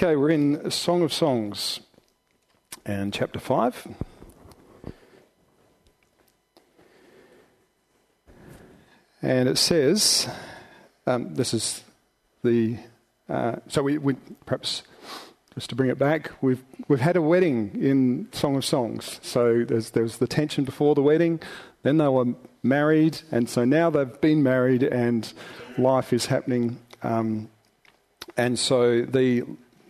Okay, we're in Song of Songs and chapter 5. And it says, this is the, so we perhaps, just to bring it back, we've had a wedding in Song of Songs. So there was the tension before the wedding, then they were married, and so now they've been married and life is happening. And so the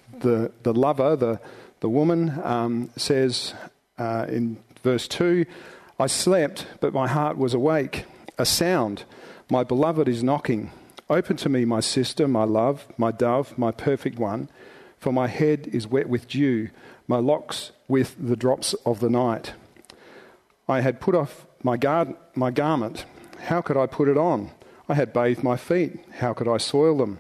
lover, the woman, says in verse 2, I slept, but my heart was awake. A sound, my beloved is knocking. Open to me, my sister, my love, my dove, my perfect one. For my head is wet with dew, my locks with the drops of the night. I had put off my garment. How could I put it on? I had bathed my feet. How could I soil them?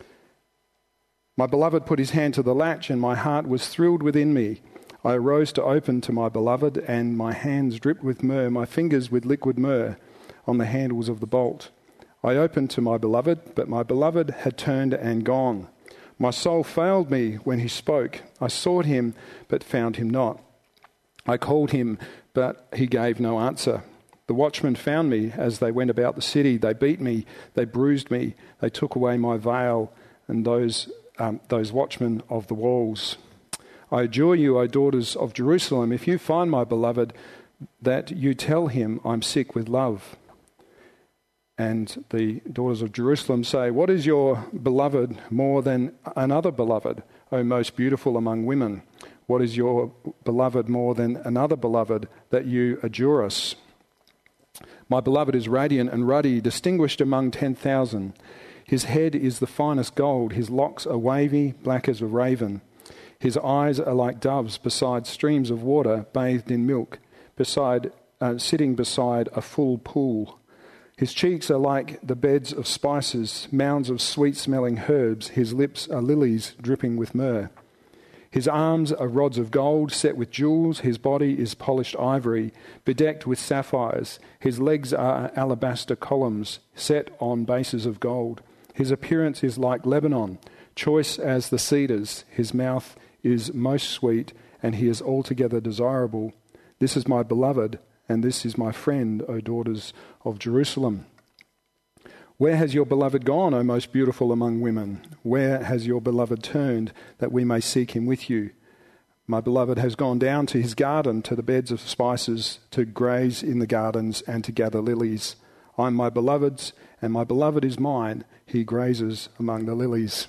My beloved put his hand to the latch, and my heart was thrilled within me. I arose to open to my beloved, and my hands dripped with myrrh, my fingers with liquid myrrh on the handles of the bolt. I opened to my beloved, but my beloved had turned and gone. My soul failed me when he spoke. I sought him, but found him not. I called him, but he gave no answer. The watchmen found me as they went about the city. They beat me, they bruised me, they took away my veil, and those watchmen of the walls. I adjure you, O daughters of Jerusalem, if you find my beloved, that you tell him I'm sick with love. And the daughters of Jerusalem say, what is your beloved more than another beloved, O most beautiful among women? What is your beloved more than another beloved, that you adjure us? My beloved is radiant and ruddy, distinguished among 10,000. His head is the finest gold, his locks are wavy, black as a raven. His eyes are like doves beside streams of water, bathed in milk, sitting beside a full pool. His cheeks are like the beds of spices, mounds of sweet-smelling herbs. His lips are lilies dripping with myrrh. His arms are rods of gold set with jewels. His body is polished ivory, bedecked with sapphires. His legs are alabaster columns set on bases of gold. His appearance is like Lebanon, choice as the cedars. His mouth is most sweet, and he is altogether desirable. This is my beloved, and this is my friend, O daughters of Jerusalem. Where has your beloved gone, O most beautiful among women? Where has your beloved turned, that we may seek him with you? My beloved has gone down to his garden, to the beds of spices, to graze in the gardens and to gather lilies. I am my beloved's, and my beloved is mine. He grazes among the lilies.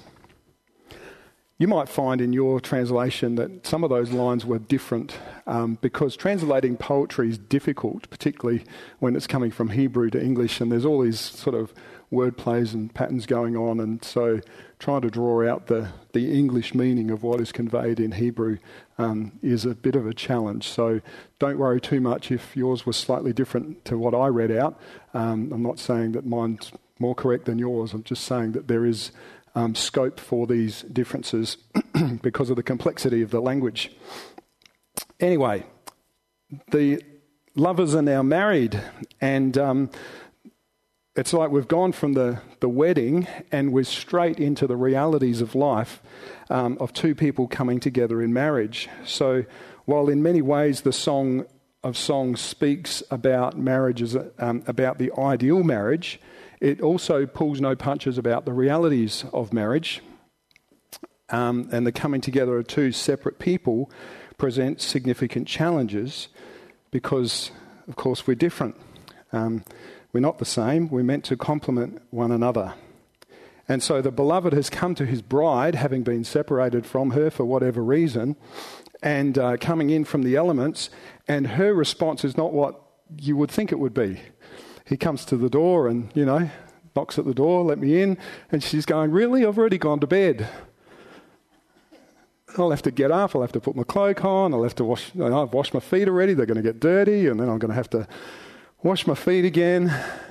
You might find in your translation that some of those lines were different because translating poetry is difficult, particularly when it's coming from Hebrew to English, and there's all these sort of word plays and patterns going on, and so trying to draw out the English meaning of what is conveyed in Hebrew is a bit of a challenge. So don't worry too much if yours was slightly different to what I read out. I'm not saying that mine's more correct than yours. I'm just saying that there is scope for these differences because of the complexity of the language. Anyway, the lovers are now married, and it's like we've gone from the wedding and we're straight into the realities of life of two people coming together in marriage. So while in many ways the Song of Songs speaks about marriage as about the ideal marriage, it also pulls no punches about the realities of marriage. And the coming together of two separate people presents significant challenges because, of course, we're different. We're not the same. We're meant to complement one another. And so the beloved has come to his bride, having been separated from her for whatever reason, and coming in from the elements, and her response is not what you would think it would be. He comes to the door and, knocks at the door, let me in. And she's going, really? I've already gone to bed. I'll have to get up, I'll have to put my cloak on, I'll have to wash, I've washed my feet already, they're going to get dirty, and then I'm going to have to wash my feet again.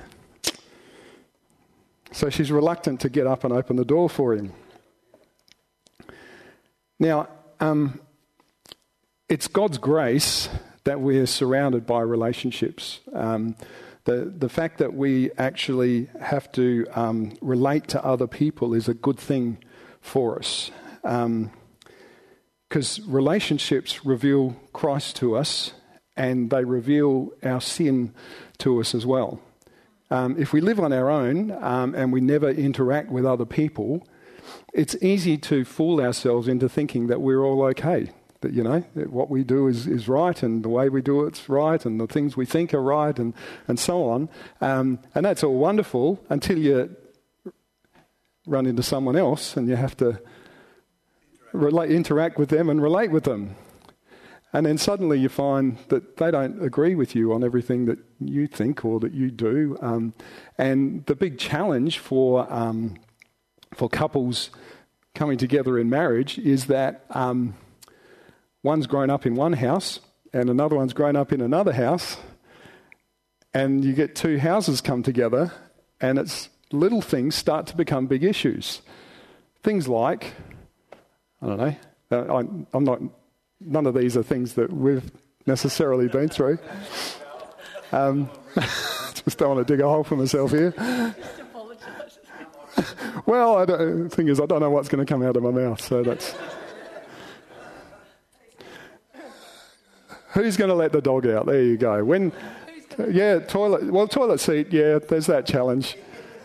So she's reluctant to get up and open the door for him. Now, it's God's grace that we're surrounded by relationships. The fact that we actually have to relate to other people is a good thing for us. Because relationships reveal Christ to us, and they reveal our sin to us as well. If we live on our own and we never interact with other people, it's easy to fool ourselves into thinking that we're all okay. That, that what we do is right, and the way we do it's right, and the things we think are right, and so on. And that's all wonderful until you run into someone else and you have to interact with them and relate with them. And then suddenly you find that they don't agree with you on everything that you think or that you do. And the big challenge for couples coming together in marriage is that one's grown up in one house and another one's grown up in another house, and you get two houses come together, and it's little things start to become big issues. Things like, I don't know, I'm not... None of these are things that we've necessarily been through. Just don't want to dig a hole for myself here. Just apologise. Well, the thing is, I don't know what's going to come out of my mouth, so that's... Who's going to let the dog out? There you go. Toilet seat, yeah, there's that challenge.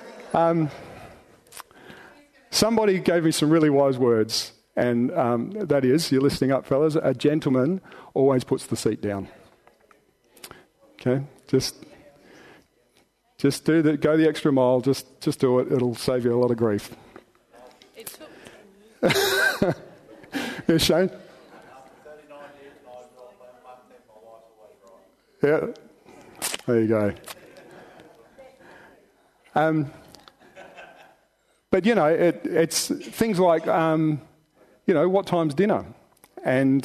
Somebody gave me some really wise words. And that is, you're listening up, fellas, a gentleman always puts the seat down. Okay? Just do that. Go the extra mile. Just do it. It'll save you a lot of grief. Yeah, Shane? Yeah. There you go. But, it's things like... what time's dinner? And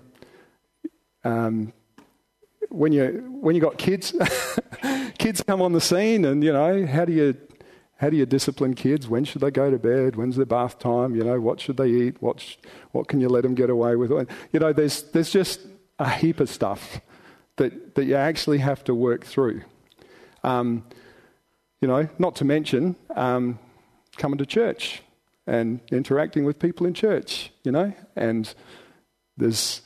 when you got kids, kids come on the scene, and how do you discipline kids? When should they go to bed? When's their bath time? What should they eat? What can you let them get away with? There's just a heap of stuff that you actually have to work through. Not to mention coming to church and interacting with people in church, and there's,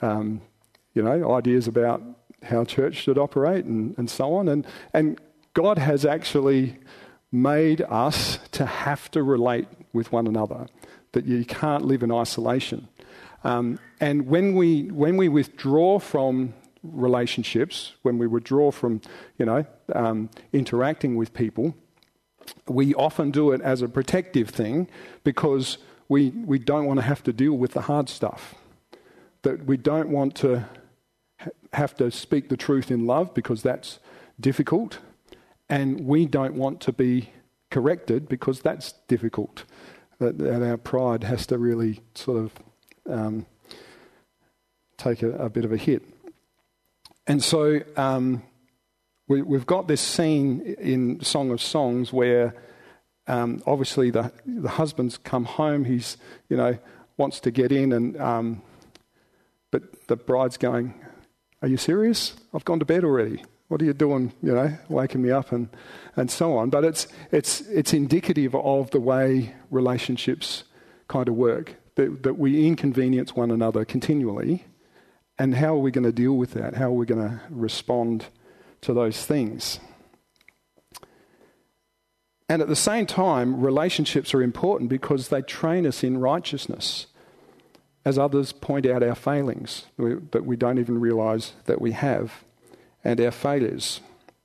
ideas about how church should operate and so on. And God has actually made us to have to relate with one another, that you can't live in isolation. And when we withdraw from relationships, when we withdraw from, interacting with people, we often do it as a protective thing because we don't want to have to deal with the hard stuff. That we don't want to have to speak the truth in love because that's difficult. And we don't want to be corrected because that's difficult. That our pride has to really sort of take a bit of a hit. And so... We've got this scene in Song of Songs where obviously the husband's come home. He's wants to get in, and but the bride's going, "Are you serious? I've gone to bed already. What are you doing? Waking me up and so on." But it's indicative of the way relationships kind of work. That we inconvenience one another continually, and how are we going to deal with that? How are we going to respond to those things? And at the same time, relationships are important because they train us in righteousness as others point out our failings that we don't even realise that we have, and our failures.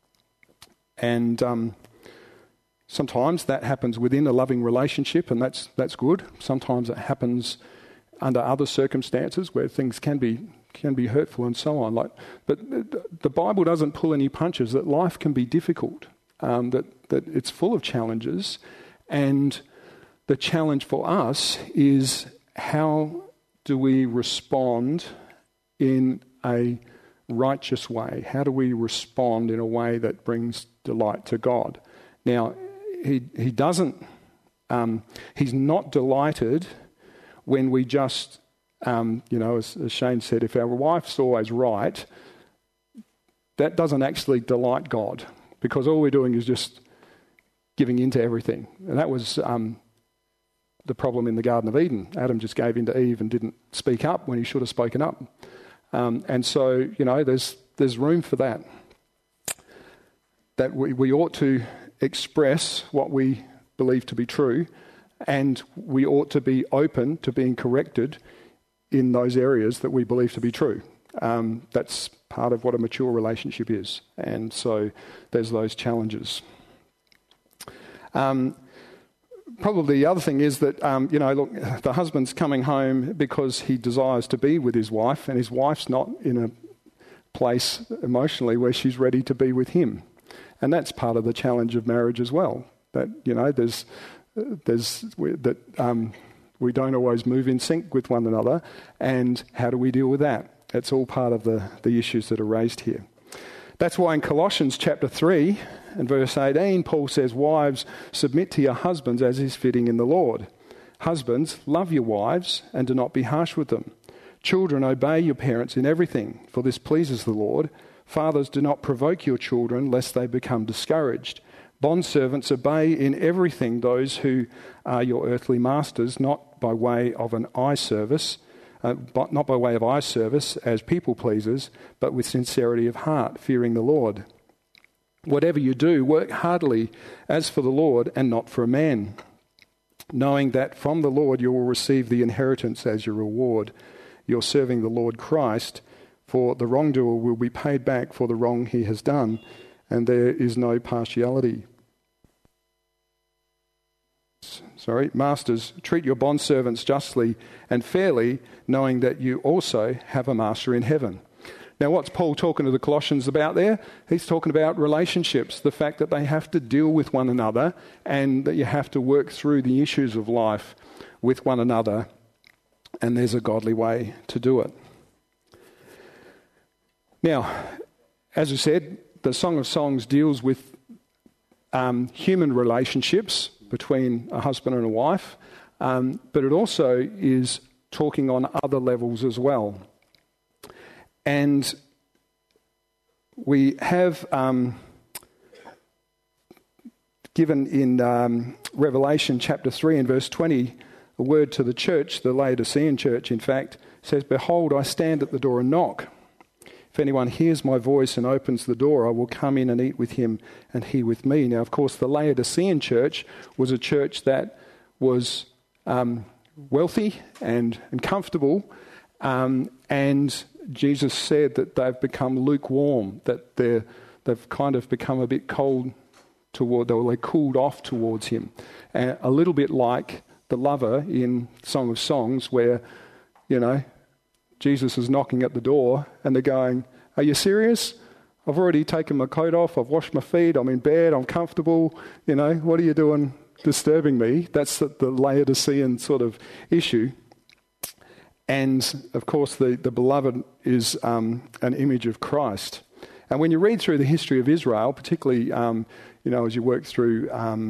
And sometimes that happens within a loving relationship, and that's good. Sometimes it happens under other circumstances where things can be hurtful and so on. But the Bible doesn't pull any punches. That life can be difficult. That it's full of challenges, and the challenge for us is how do we respond in a righteous way? How do we respond in a way that brings delight to God? Now, he doesn't. He's not delighted when we just. As Shane said, if our wife's always right, that doesn't actually delight God, because all we're doing is just giving in to everything. And that was the problem in the Garden of Eden. Adam just gave in to Eve and didn't speak up when he should have spoken up. And so, there's room for that. That we ought to express what we believe to be true, and we ought to be open to being corrected in those areas that we believe to be true. That's part of what a mature relationship is. And so there's those challenges. Probably the other thing is that, the husband's coming home because he desires to be with his wife, and his wife's not in a place emotionally where she's ready to be with him. And that's part of the challenge of marriage as well. That, we don't always move in sync with one another, and how do we deal with that? It's all part of the issues that are raised here. That's why in Colossians chapter 3 and verse 18, Paul says, "Wives, submit to your husbands as is fitting in the Lord. Husbands, love your wives and do not be harsh with them. Children, obey your parents in everything, for this pleases the Lord. Fathers, do not provoke your children, lest they become discouraged. Bondservants, obey in everything those who are your earthly masters, not by way of eye service as people pleasers, but with sincerity of heart, fearing the Lord. Whatever you do, work heartily as for the Lord and not for a man, knowing that from the Lord you will receive the inheritance as your reward. You're serving the Lord Christ, for the wrongdoer will be paid back for the wrong he has done, and there is no partiality." Masters, treat your bondservants justly and fairly, knowing that you also have a master in heaven. Now, what's Paul talking to the Colossians about there? He's talking about relationships, the fact that they have to deal with one another and that you have to work through the issues of life with one another, and there's a godly way to do it. Now, as I said, the Song of Songs deals with human relationships between a husband and a wife, but it also is talking on other levels as well. And we have given in Revelation chapter 3 and verse 20 a word to the church, the Laodicean church in fact, says, "Behold, I stand at the door and knock. If anyone hears my voice and opens the door, I will come in and eat with him and he with me." Now, of course, the Laodicean church was a church that was wealthy and comfortable, and Jesus said that they've become lukewarm, that they've kind of become a bit cold they cooled off towards him. A little bit like the lover in Song of Songs where, Jesus is knocking at the door and they're going, "Are you serious? I've already taken my coat off, I've washed my feet, I'm in bed, I'm comfortable, what are you doing disturbing me?" That's the Laodicean sort of issue. And of course the beloved is an image of Christ. And when you read through the history of Israel, particularly as you work through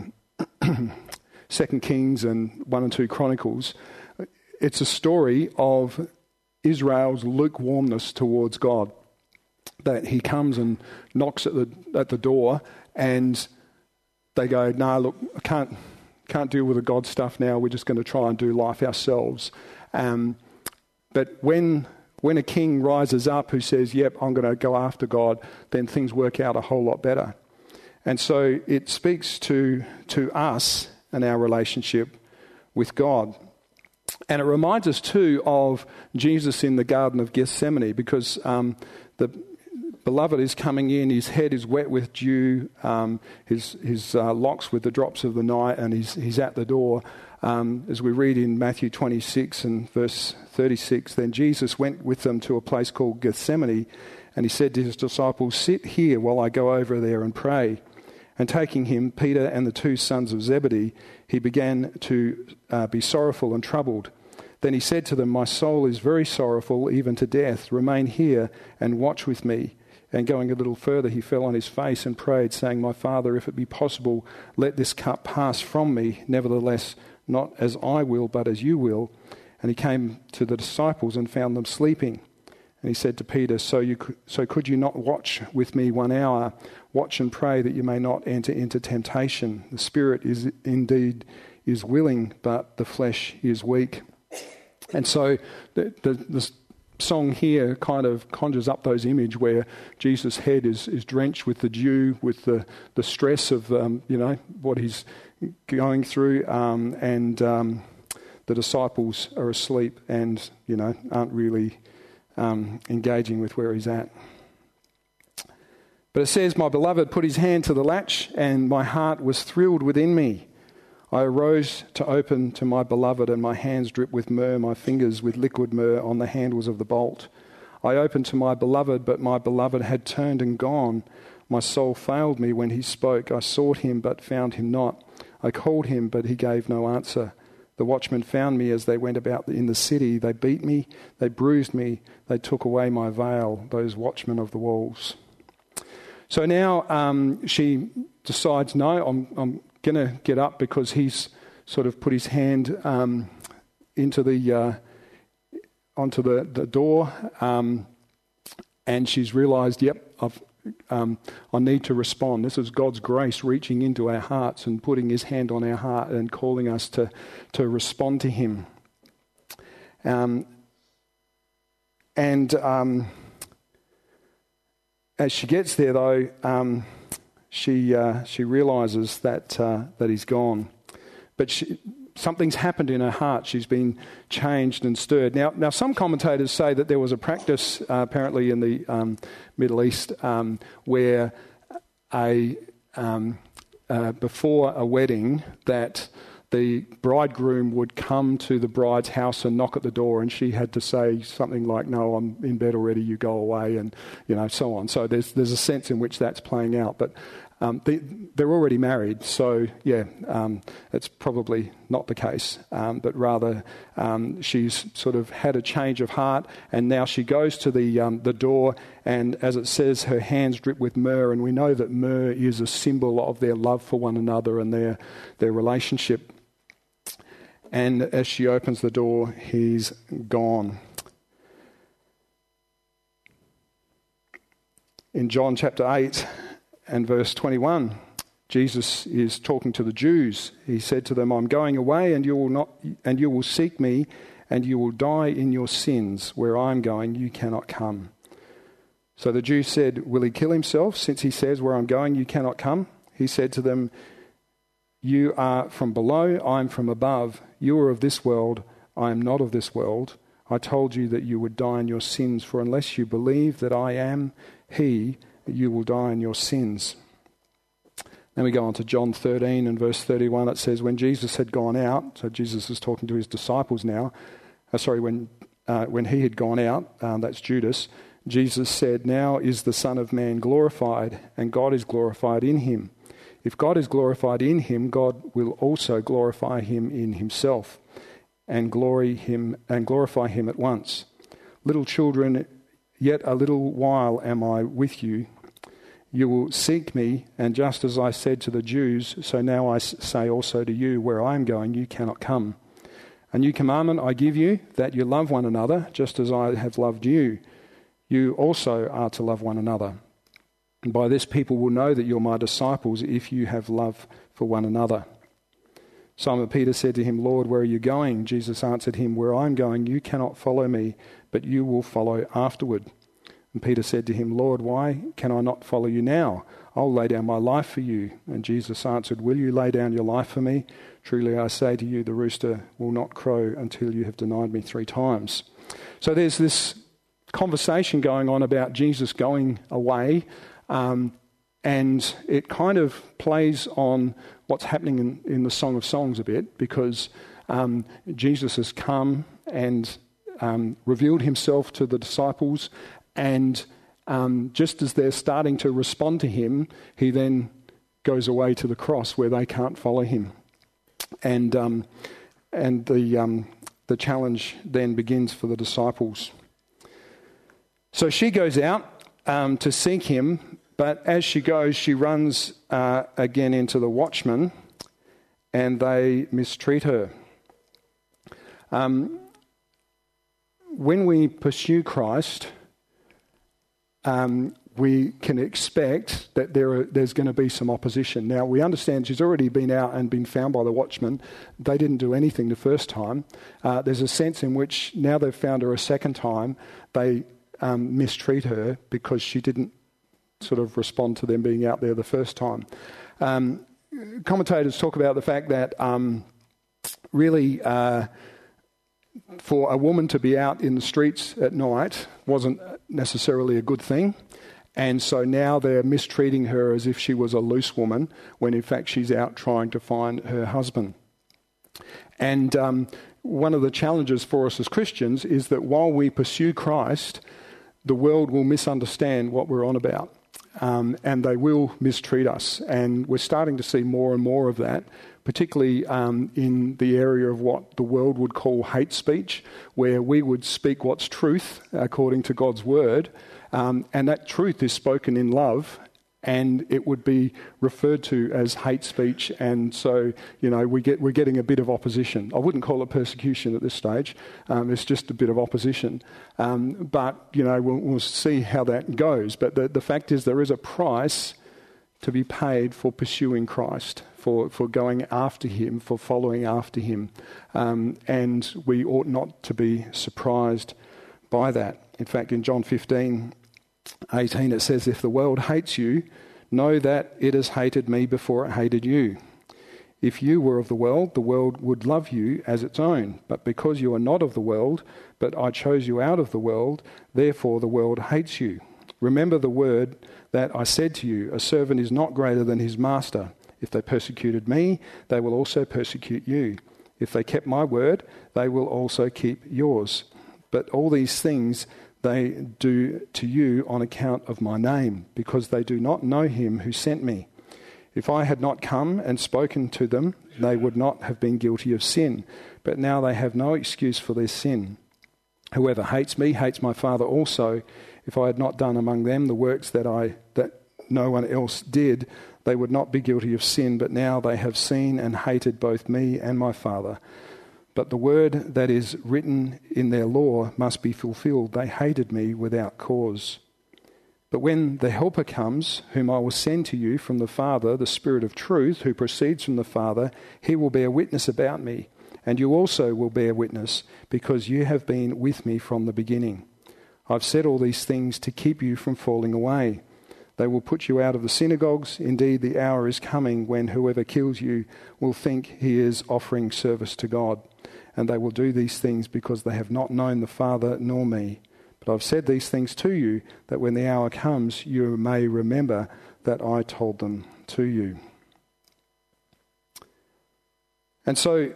2 Kings and 1 and 2 Chronicles, it's a story of Israel's lukewarmness towards God. That he comes and knocks at the door, and they go, "No, look, I can't deal with the God stuff now. We're just going to try and do life ourselves." But when a king rises up who says, "Yep, I'm going to go after God," then things work out a whole lot better. And so it speaks to us and our relationship with God. And it reminds us too of Jesus in the Garden of Gethsemane, because the beloved is coming in, his head is wet with dew, his locks with the drops of the night, and he's at the door. As we read in Matthew 26 and verse 36, "Then Jesus went with them to a place called Gethsemane, and he said to his disciples, 'Sit here while I go over there and pray.' And taking him, Peter and the 2 sons of Zebedee, he began to be sorrowful and troubled. Then he said to them, 'My soul is very sorrowful, even to death. Remain here and watch with me.' And going a little further, he fell on his face and prayed, saying, 'My Father, if it be possible, let this cup pass from me. Nevertheless, not as I will, but as you will.' And he came to the disciples and found them sleeping. And he said to Peter, so could you not watch with me 1 hour? Watch and pray that you may not enter into temptation. The spirit is indeed is willing, but the flesh is weak. And so the song here kind of conjures up those images where Jesus' head is drenched with the dew, with the stress of what he's going through, and the disciples are asleep and aren't really engaging with where he's at. But it says, "My beloved put his hand to the latch, and my heart was thrilled within me. I arose to open to my beloved, and my hands dripped with myrrh, my fingers with liquid myrrh on the handles of the bolt. I opened to my beloved, but my beloved had turned and gone. My soul failed me when he spoke. I sought him, but found him not. I called him, but he gave no answer. The watchmen found me as they went about in the city. They beat me, they bruised me, they took away my veil, those watchmen of the walls." So now she decides, no, I'm going to get up, because he's sort of put his hand onto the door, and she's realised, I need to respond. This is God's grace reaching into our hearts and putting his hand on our heart and calling us to respond to him. As she gets there, though, she realises that he's gone, but something's happened in her heart. She's been changed and stirred. Now, some commentators say that there was a practice, apparently in the Middle East, where before a wedding, that the bridegroom would come to the bride's house and knock at the door, and she had to say something like, "No, I'm in bed already, you go away," and so on. So there's a sense in which that's playing out. But they're already married, so it's probably not the case. But rather, she's sort of had a change of heart, and now she goes to the door, and as it says, her hands drip with myrrh, and we know that myrrh is a symbol of their love for one another and their relationship. And as she opens the door, he's gone. In John chapter 8 and verse 21, Jesus is talking to the Jews. He said to them, "I'm going away, and you will seek me, and you will die in your sins. Where I'm going, you cannot come." So the Jews said, "Will he kill himself, since he says, 'Where I'm going, you cannot come'?" He said to them, "You are from below, I am from above. You are of this world, I am not of this world. I told you that you would die in your sins, for unless you believe that I am he, you will die in your sins." Then we go on to John 13 and verse 31. It says, when Jesus had gone out, so Jesus is talking to his disciples now. When he had gone out, that's Judas, Jesus said, "Now is the Son of Man glorified, and God is glorified in him. If God is glorified in him, God will also glorify him in himself, and glorify him at once. Little children, yet a little while am I with you. You will seek me, and just as I said to the Jews, so now I say also to you, where I am going, you cannot come. A new commandment I give you, that you love one another, just as I have loved you. You also are to love one another. And by this people will know that you're my disciples, if you have love for one another." Simon Peter said to him, "Lord, where are you going?" Jesus answered him, "Where I'm going, you cannot follow me, but you will follow afterward." And Peter said to him, "Lord, why can I not follow you now? I'll lay down my life for you." And Jesus answered, "Will you lay down your life for me? Truly I say to you, the rooster will not crow until you have denied me 3 times. So there's this conversation going on about Jesus going away, and it kind of plays on what's happening in the Song of Songs a bit, because Jesus has come and revealed himself to the disciples, and just as they're starting to respond to him, he then goes away to the cross where they can't follow him. And the challenge then begins for the disciples. So she goes out to seek him, but as she goes, she runs again into the watchmen, and they mistreat her. When we pursue Christ, we can expect that there's going to be some opposition. Now, we understand she's already been out and been found by the watchmen. They didn't do anything the first time. There's a sense in which now they've found her a second time, they mistreat her because she didn't sort of respond to them being out there the first time. Commentators talk about the fact that really for a woman to be out in the streets at night wasn't necessarily a good thing. And so now they're mistreating her as if she was a loose woman, when in fact she's out trying to find her husband. And one of the challenges for us as Christians is that while we pursue Christ, the world will misunderstand what we're on about. And they will mistreat us. And we're starting to see more and more of that, particularly in the area of what the world would call hate speech, where we would speak what's truth according to God's word, and that truth is spoken in love, and it would be referred to as hate speech. And so, we're getting a bit of opposition. I wouldn't call it persecution at this stage. It's just a bit of opposition. But we'll see how that goes. But the fact is, there is a price to be paid for pursuing Christ, for going after him, for following after him. And we ought not to be surprised by that. In fact, in John 15:18, it says, "If the world hates you, know that it has hated me before it hated you. If you were of the world would love you as its own. But because you are not of the world, but I chose you out of the world, therefore the world hates you. Remember the word that I said to you, a servant is not greater than his master. If they persecuted me, they will also persecute you. If they kept my word, they will also keep yours. But all these things they do to you on account of my name, because they do not know him who sent me. If I had not come and spoken to them, they would not have been guilty of sin. But now they have no excuse for their sin. Whoever hates me hates my Father also. If I had not done among them the works that no one else did, they would not be guilty of sin. But now they have seen and hated both me and my Father. But the word that is written in their law must be fulfilled. They hated me without cause. But when the Helper comes, whom I will send to you from the Father, the Spirit of truth, who proceeds from the Father, he will bear witness about me. And you also will bear witness, because you have been with me from the beginning. I've said all these things to keep you from falling away. They will put you out of the synagogues. Indeed, the hour is coming when whoever kills you will think he is offering service to God. And they will do these things because they have not known the Father nor me. But I've said these things to you, that when the hour comes, you may remember that I told them to you." And so,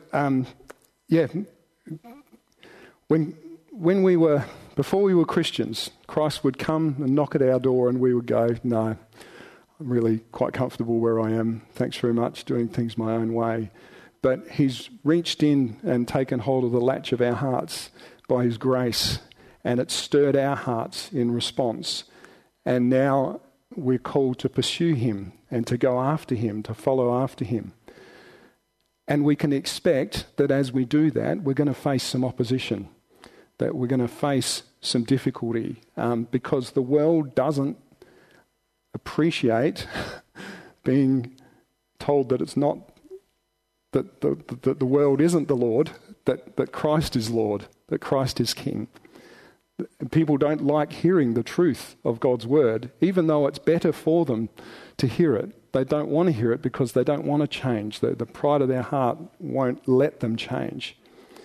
before we were Christians, Christ would come and knock at our door and we would go, "No, I'm really quite comfortable where I am. Thanks very much, doing things my own way." But he's reached in and taken hold of the latch of our hearts by his grace, and it's stirred our hearts in response. And now we're called to pursue him and to go after him, to follow after him. And we can expect that as we do that, we're going to face some opposition, that we're going to face some difficulty, because the world doesn't appreciate being told that it's not, that the world isn't the Lord, that Christ is Lord, that Christ is King. People don't like hearing the truth of God's word, even though it's better for them to hear it. They don't want to hear it because they don't want to change. The pride of their heart won't let them change.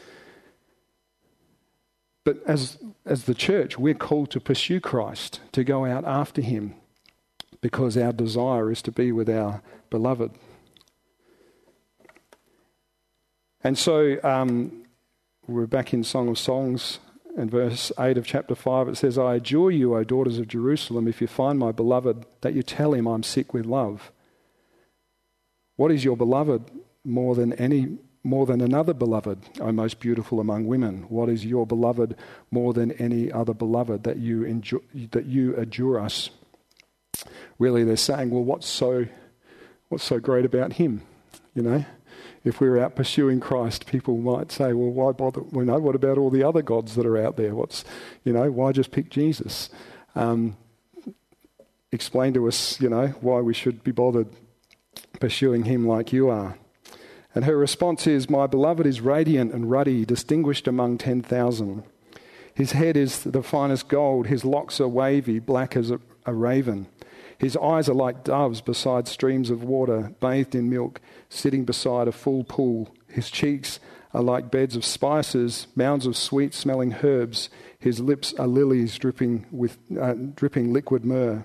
But as the church, we're called to pursue Christ, to go out after him, because our desire is to be with our beloved. And so we're back in Song of Songs, and verse 8 of chapter 5, it says, "I adjure you, O daughters of Jerusalem, if you find my beloved, that you tell him I'm sick with love. What is your beloved more than another beloved, O most beautiful among women? What is your beloved more than any other beloved that you adjure us?" Really, they're saying, well, what's so great about him? If we're out pursuing Christ, people might say, well, why bother? What about all the other gods that are out there? Why just pick Jesus? explain to us, why we should be bothered pursuing him like you are. And her response is, my beloved is radiant and ruddy, distinguished among 10,000. His head is the finest gold, his locks are wavy, black as a raven. His eyes are like doves beside streams of water, bathed in milk, sitting beside a full pool. His cheeks are like beds of spices, mounds of sweet-smelling herbs. His lips are lilies dripping liquid myrrh.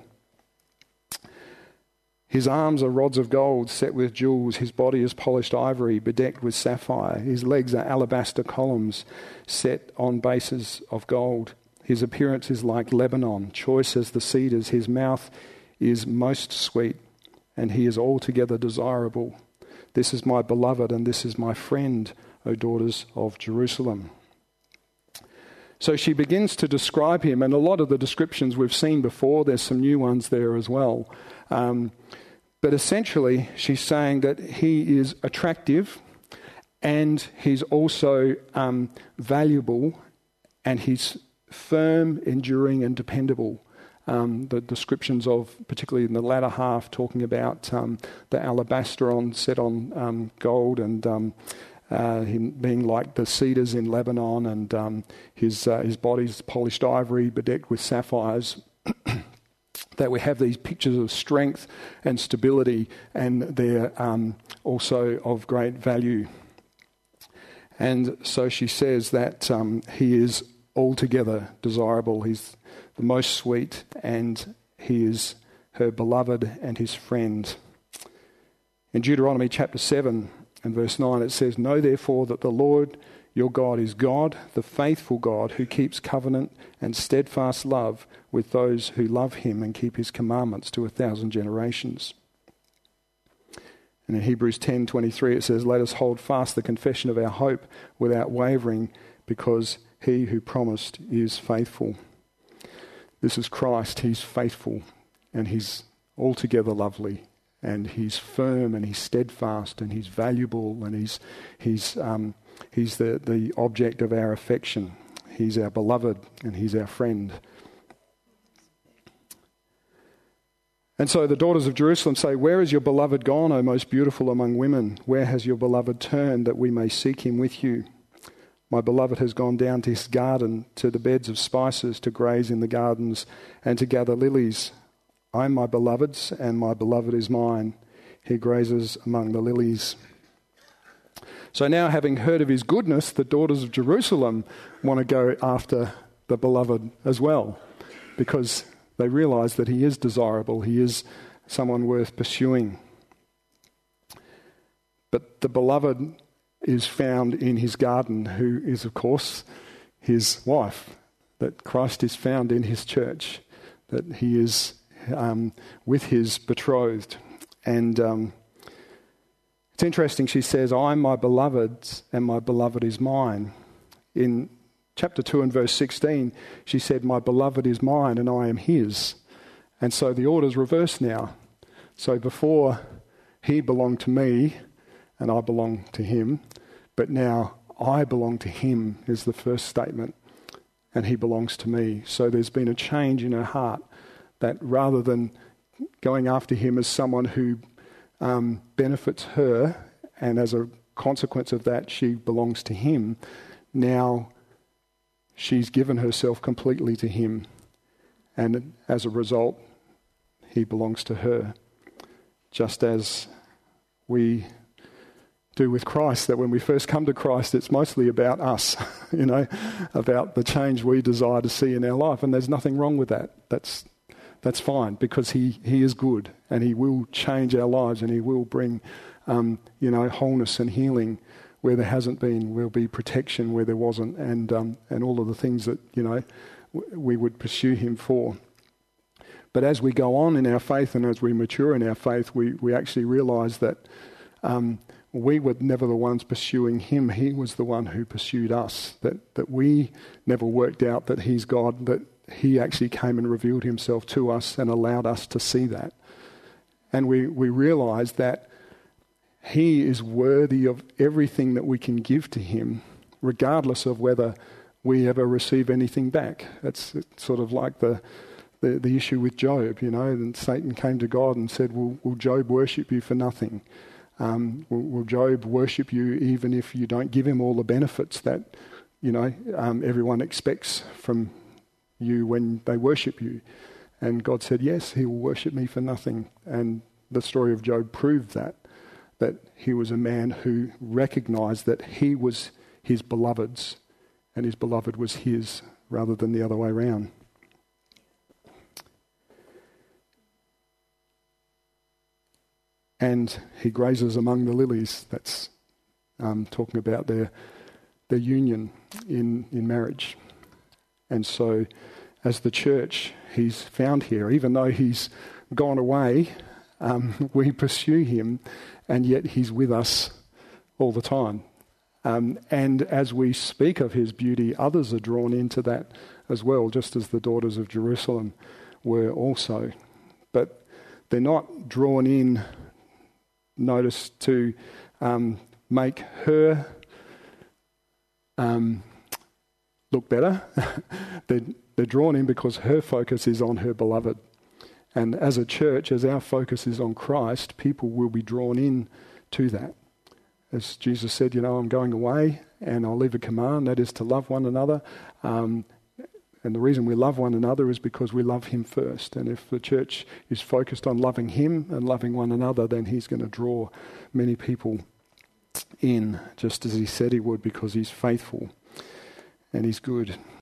His arms are rods of gold set with jewels. His body is polished ivory bedecked with sapphire. His legs are alabaster columns set on bases of gold. His appearance is like Lebanon, choice as the cedars. His mouth is most sweet, and he is altogether desirable. This is my beloved, and this is my friend, O daughters of Jerusalem. So she begins to describe him, and a lot of the descriptions we've seen before, there's some new ones there as well. But essentially, she's saying that he is attractive, and he's also valuable, and he's firm, enduring, and dependable. The descriptions of, particularly in the latter half, talking about the alabaster set on gold, and him being like the cedars in Lebanon, and his body's polished ivory bedecked with sapphires. That we have these pictures of strength and stability, and they're also of great value. And so she says that he is altogether desirable. He's the most sweet, and he is her beloved and his friend. In Deuteronomy chapter 7 and verse 9, it says, know therefore that the Lord your God is God, the faithful God, who keeps covenant and steadfast love with those who love him and keep his commandments to 1,000 generations. And in Hebrews 10:23 it says, let us hold fast the confession of our hope without wavering, because he who promised is faithful. This is Christ. He's faithful, and he's altogether lovely, and he's firm, and he's steadfast, and he's valuable, and he's the object of our affection. He's our beloved, and he's our friend. And so the daughters of Jerusalem say, where is your beloved gone, O most beautiful among women? Where has your beloved turned, that we may seek him with you? My beloved has gone down to his garden, to the beds of spices, to graze in the gardens, and to gather lilies. I am my beloved's, and my beloved is mine. He grazes among the lilies. So now, having heard of his goodness, the daughters of Jerusalem want to go after the beloved as well, because they realise that he is desirable, he is someone worth pursuing. But the beloved is found in his garden, who is, of course, his wife, that Christ is found in his church, that he is with his betrothed. And it's interesting, she says, I'm my beloved's, and my beloved is mine. In chapter 2 and verse 16, she said, my beloved is mine and I am his. And so the order's reversed now. So before, he belonged to me and I belong to him, but now I belong to him is the first statement, and he belongs to me. So there's been a change in her heart, that rather than going after him as someone who benefits her, and as a consequence of that she belongs to him, now she's given herself completely to him, and as a result he belongs to her, just as we do with Christ, that when we first come to Christ it's mostly about us, about the change we desire to see in our life, and there's nothing wrong with that. That's fine, because he is good, and he will change our lives, and he will bring wholeness and healing where there hasn't been. Will be protection where there wasn't, and all of the things that we would pursue him for. But as we go on in our faith, and as we mature in our faith, we actually realise that we were never the ones pursuing him. He was the one who pursued us. That we never worked out that he's God, that he actually came and revealed himself to us and allowed us to see that. And we realise that he is worthy of everything that we can give to him, regardless of whether we ever receive anything back. It's sort of like the the issue with Job, and Satan came to God and said, will Job worship you for nothing? Will Job worship you even if you don't give him all the benefits that, everyone expects from you when they worship you? And God said, yes, he will worship me for nothing. And the story of Job proved that he was a man who recognised that he was his beloved's and his beloved was his rather than the other way around. And he grazes among the lilies. That's talking about their union in marriage. And so as the church, he's found here. Even though he's gone away, we pursue him, and yet he's with us all the time. And as we speak of his beauty, others are drawn into that as well, just as the daughters of Jerusalem were also. But they're not drawn in, notice, to make her look better. They're drawn in because her focus is on her beloved. And as a church, as our focus is on Christ, people will be drawn in to that. As Jesus said, I'm going away and I'll leave a command, that is to love one another. And the reason we love one another is because we love him first. And if the church is focused on loving him and loving one another, then he's going to draw many people in, just as he said he would, because he's faithful and he's good.